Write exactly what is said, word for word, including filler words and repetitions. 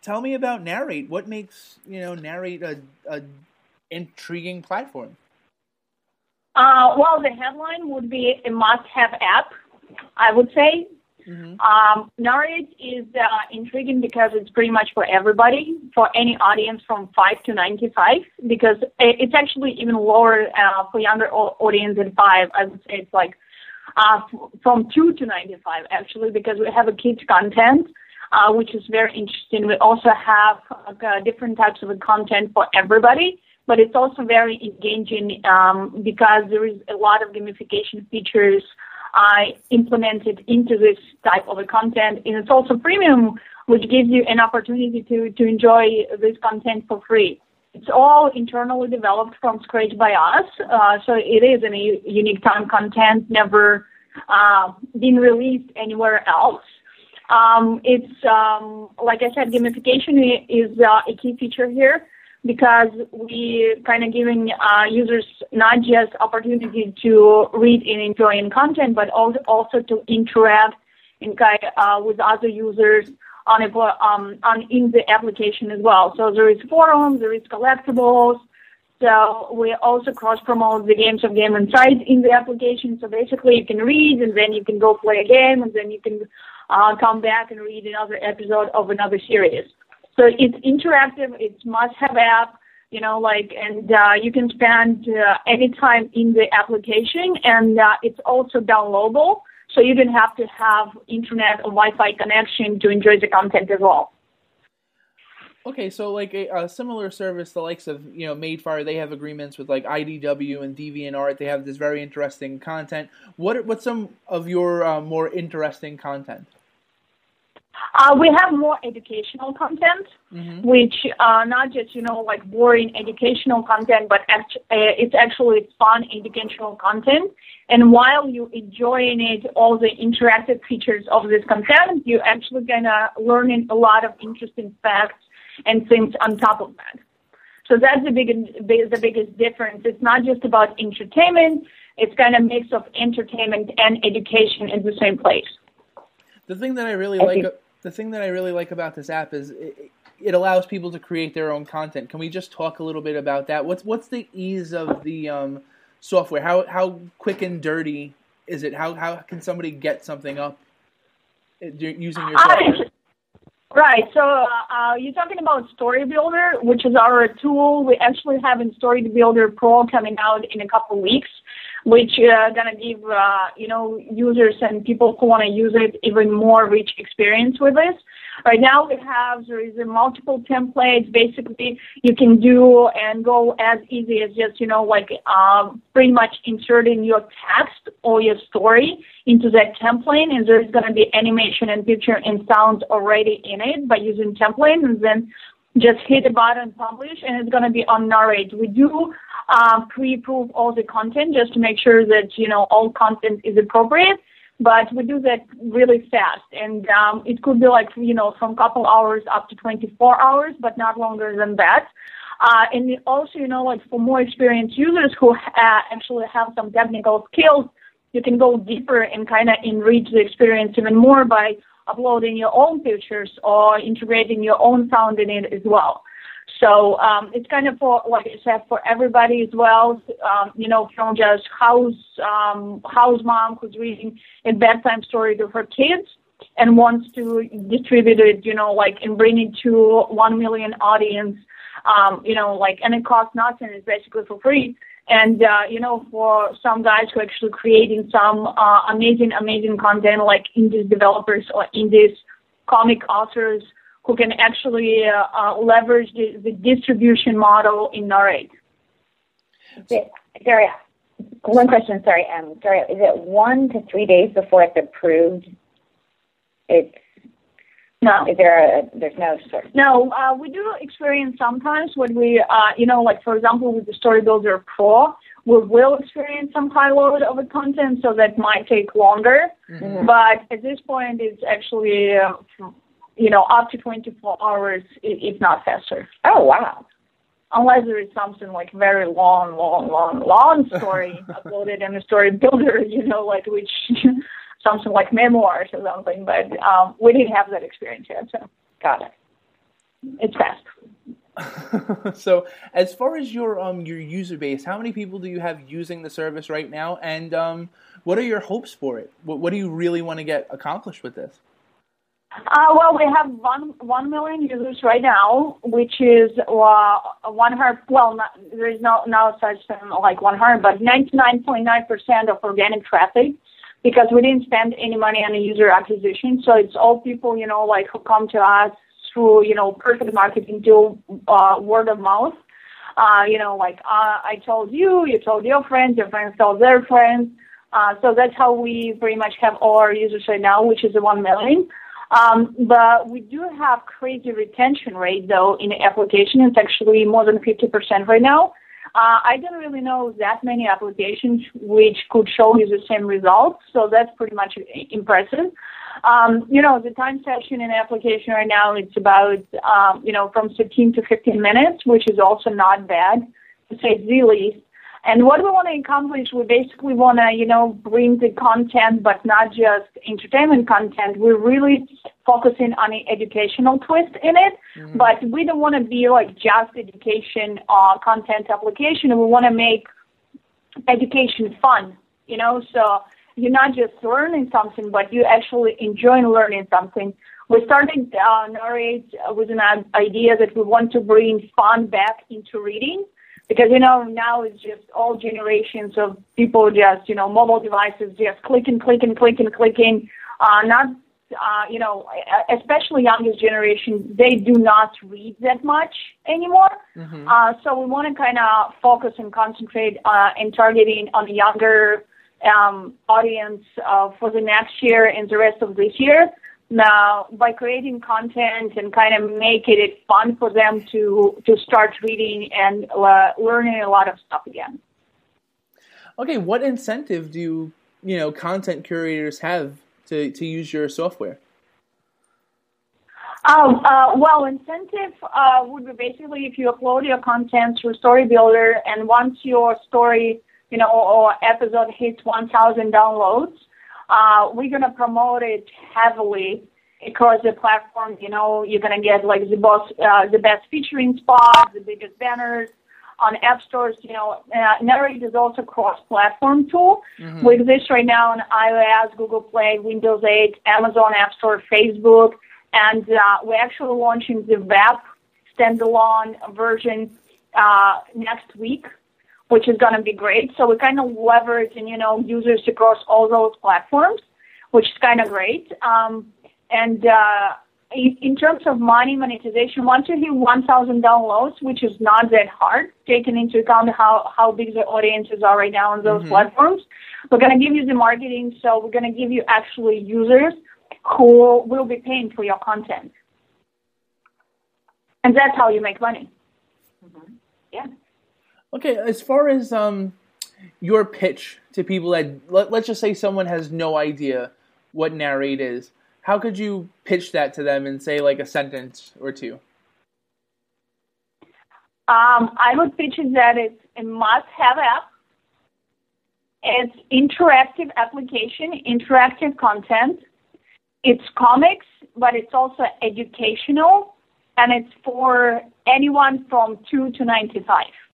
tell me about Narrate. What makes, you know, Narrate a, a intriguing platform? Uh, well, the headline would be a must-have app, I would say. Mm-hmm. Um, Narrate is uh, intriguing because it's pretty much for everybody, for any audience from five to ninety-five, because it's actually even lower uh, for younger audience than five. I would say it's like uh, from two to ninety-five, actually, because we have a kids content, uh, which is very interesting. We also have uh, different types of content for everybody, but it's also very engaging um, because there is a lot of gamification features I implemented into this type of a content, and it's also premium, which gives you an opportunity to, to enjoy this content for free. It's all internally developed from scratch by us, uh, so it is a unique time content, never uh, been released anywhere else. Um, it's, um, like I said, gamification is uh, a key feature here, because we kind of giving uh, users not just opportunity to read and enjoy in content, but also, also to interact in kind uh, with other users on a, um, on in the application as well. So there is forums, there is collectibles. So we also cross-promote the Games of Game Insight in the application. So basically you can read, and then you can go play a game, and then you can uh, come back and read another episode of another series. So it's interactive, it's must-have app, you know, like, and uh, you can spend uh, any time in the application, and uh, it's also downloadable, so you don't have to have internet or Wi-Fi connection to enjoy the content as well. Okay, so like a, a similar service, the likes of, you know, Madefire, they have agreements with like I D W and DeviantArt. They have this very interesting content. What what's some of your uh, more interesting content? Uh, we have more educational content, mm-hmm. which uh, not just, you know, like boring educational content, but act- uh, it's actually fun educational content. And while you enjoying it, all the interactive features of this content, you're actually gonna learning a lot of interesting facts and things on top of that. So that's the biggest, the biggest difference. It's not just about entertainment; it's kind of mix of entertainment and education in the same place. The thing that I really I like, the thing that I really like about this app is it, it allows people to create their own content. Can we just talk a little bit about that? What's what's the ease of the um, software? How how quick and dirty is it? How how can somebody get something up using your software? Right. So uh, you're talking about Story Builder, which is our tool. We actually have in Story Builder Pro coming out in a couple of weeks, which uh, gonna give uh, you know users and people who want to use it even more rich experience with this. Right now we have there is a multiple templates. Basically, you can do and go as easy as just you know like um, pretty much inserting your text or your story into that template, and there's gonna be animation and picture and sounds already in it by using template, and then just hit a button, publish, and it's gonna be on Narrate. We do uh, pre-approve all the content just to make sure that you know all content is appropriate. But we do that really fast, and um, it could be like, you know, from a couple hours up to twenty-four hours, but not longer than that. Uh, and also, you know, like for more experienced users who uh, actually have some technical skills, you can go deeper and kind of enrich the experience even more by uploading your own pictures or integrating your own sound in it as well. So um, it's kind of for, like I said, for everybody as well. Um, you know, from just house um, house mom who's reading a bedtime story to her kids and wants to distribute it, you know, like and bring it to one million audience. Um, you know, like and it costs nothing. It's basically for free. And uh, you know, for some guys who are actually creating some uh, amazing, amazing content, like indie developers or indie comic authors, who can actually uh, uh, leverage the, the distribution model in Narrate. Daria, one question, sorry. Um, Daria, is it one to three days before it's approved? It's No. Is there a, there's no sort of... No, uh, we do experience sometimes when we, uh, you know, like, for example, with the Story Builder Pro, we will experience some high load of the content, so that might take longer. Mm-hmm. But at this point, it's actually... Uh, you know, up to twenty-four hours, if not faster. Oh, wow. Unless there is something like very long, long, long, long story uploaded in the Story Builder, you know, like which, something like memoirs or something. But um, we didn't have that experience yet, so. Got it. It's fast. So, as far as your um your user base, how many people do you have using the service right now, and um what are your hopes for it? What what do you really want to get accomplished with this? Uh, well, we have one one million users right now, which is uh, one hundred. Well, not, there is no no such thing like one hundred, but ninety nine point nine percent of organic traffic, because we didn't spend any money on a user acquisition. So it's all people, you know, like who come to us through, you know, perfect marketing to uh, word of mouth. Uh, you know, like uh, I told you, you told your friends, your friends told their friends. Uh, so that's how we pretty much have all our users right now, which is the one million. Um, but we do have crazy retention rate, though, in the application. It's actually more than fifty percent right now. Uh, I don't really know that many applications which could show you the same results, so that's pretty much impressive. Um, you know, the time session in the application right now, it's about, um, you know, from fifteen to fifteen minutes, which is also not bad, to say the least. And what we want to accomplish, we basically want to, you know, bring the content, but not just entertainment content. We're really focusing on an educational twist in it, mm-hmm. but we don't want to be like just education uh, content application. We want to make education fun, you know, so you're not just learning something, but you actually enjoy learning something. We started uh, Narrate with an idea that we want to bring fun back into reading. Because, you know, now it's just all generations of people just, you know, mobile devices just clicking, clicking, clicking, clicking. Uh, not, uh, you know, especially youngest generation, they do not read that much anymore. Mm-hmm. Uh, so we want to kind of focus and concentrate uh, in targeting on a younger um, audience uh, for the next year and the rest of this year. Now, by creating content and kind of making it fun for them to, to start reading and uh, learning a lot of stuff again. Okay, what incentive do you know content curators have to, to use your software? Um, uh, well, incentive uh, would be basically if you upload your content through Story Builder, and once your story, you know, or episode hits one thousand downloads, Uh, we're going to promote it heavily across the platform. You know, you're going to get like the best, uh, the best featuring spots, the biggest banners on app stores. You know, uh, Narrate is also a cross-platform tool. Mm-hmm. We exist right now on iOS, Google Play, Windows eight, Amazon App Store, Facebook, and uh, we're actually launching the web standalone version uh, next week, which is going to be great. So we kind of leverage, and you know, users across all those platforms, which is kind of great. Um, and uh, in, in terms of money monetization, once you hit one thousand downloads, which is not that hard, taking into account how, how big the audiences are right now on those mm-hmm. platforms, we're going to give you the marketing. So we're going to give you actually users who will be paying for your content. And that's how you make money. Mm-hmm. Yeah. Okay, as far as um, your pitch to people that, let, let's just say someone has no idea what Narrate is, how could you pitch that to them in, say, like a sentence or two? Um, I would pitch it that it's a must-have app. It's interactive application, interactive content. It's comics, but it's also educational, and it's for anyone from two to ninety-five.